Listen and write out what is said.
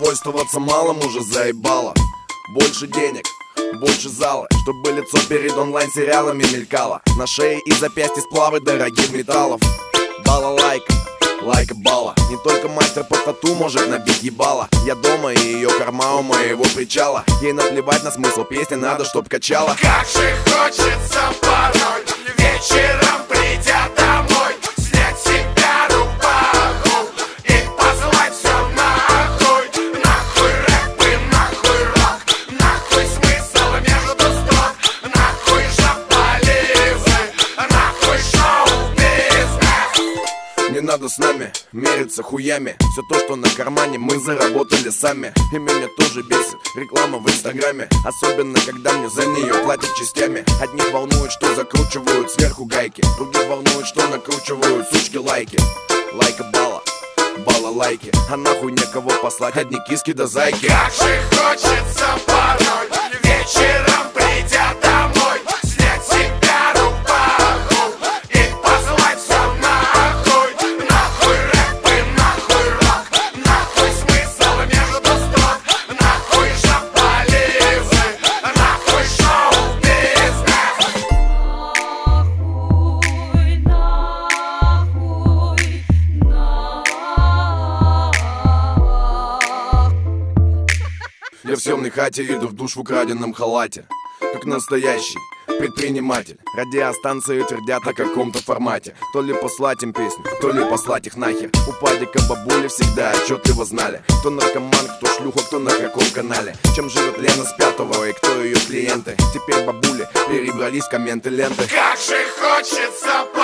Довольствоваться малым уже заебало. Больше денег, больше зала, чтобы лицо перед онлайн-сериалами мелькало. На шее и запястье сплавы дорогих металлов. Балалайка, лайка бала. Не только мастер по тату может набить ебало. Я дома и ее корма у моего причала. Ей наплевать на смысл песни, надо чтоб качала. Как же хочется порой, вечером придя домой, снять с себя рубаху и послать все нахуй. Нахуй рэп и нахуй рок, нахуй смысл между строк, нахуй жополизы, нахуй шоу-бизнес. Не надо с нами мериться хуями. Все то, что на кармане, мы заработали сами. И меня тоже бесит реклама в инстаграме. Особенно, когда мне за нее платят частями. Одних волнует, что закручивают сверху гайки, других волнует, что накручивают сучки лайки. Лайка бала, бала лайки. А нахуй некого послать, одни киски да зайки. Как же хочется порой, вечером придя домой, снять с себя рубаху и послать все нахуй. Нахуй рэп и нахуй рок, нахуй смысл между строк, нахуй жополизы, нахуй шоу-бизнес. Я в съемной хате иду в душ в украденном халате, как настоящий предприниматель. Радиостанции твердят о каком-то формате. То ли послать им песню, то ли послать их нахер. У падика бабули всегда отчетливо знали, кто наркоман, кто шлюха, кто на каком канале. Чем живет Лена с пятого и кто ее клиенты. Теперь бабули перебрались в комменты ленты. Как же хочется